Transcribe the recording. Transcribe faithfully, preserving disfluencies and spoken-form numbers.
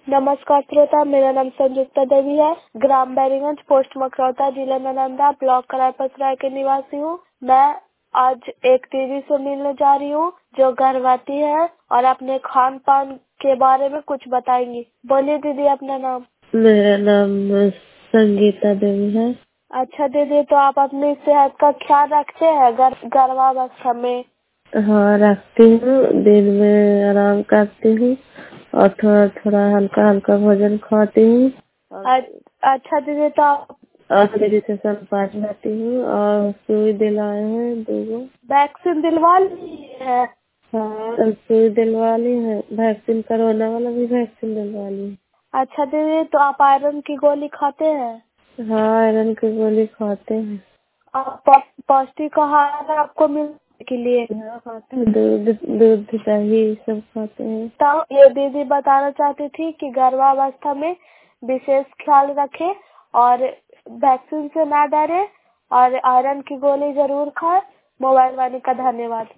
नमस्कार श्रोता, मेरा नाम संयुक्ता देवी है। ग्राम बैरीगंज, पोस्ट मकरौता, जिला नालंदा, ब्लॉक करायपसराय के निवासी हूँ। मैं आज एक दीदी से मिलने जा रही हूँ जो गर्भवती है और अपने खान पान के बारे में कुछ बताएंगी। बोलिए दीदी अपना नाम। मेरा नाम संगीता देवी है। अच्छा दीदी, तो आप अपनी सेहत का ख्याल रखते हैं गर, गर्भावस्था में? हाँ, रखती हूँ। दिन में आराम करती हूँ और थोड़ा थोड़ा हल्का हल्का भोजन खाती हूँ। अच्छा दीदी, तो आप और मेरी से संपर्क लेती हूँ और सुई दिलाए हैं दो। वैक्सीन दिलवा ली है? हाँ, सुई दिलवा ली है। वैक्सीन कोरोना वाला भी वैक्सीन दिलवा ली। अच्छा दीदी, तो आप आयरन की गोली खाते हैं? हाँ, आयरन की गोली खाते हैं। आप पौष्टिक आहार आपको मिलने के लिए? हाँ, खाते हैं। दूध दूध दही सब खाते हैं। तो ये दीदी बताना चाहती थी कि गर्भावस्था में विशेष ख्याल रखें और वैक्सीन से ना डरे और आयरन की गोली जरूर खाएं। मोबाइल वाले का धन्यवाद।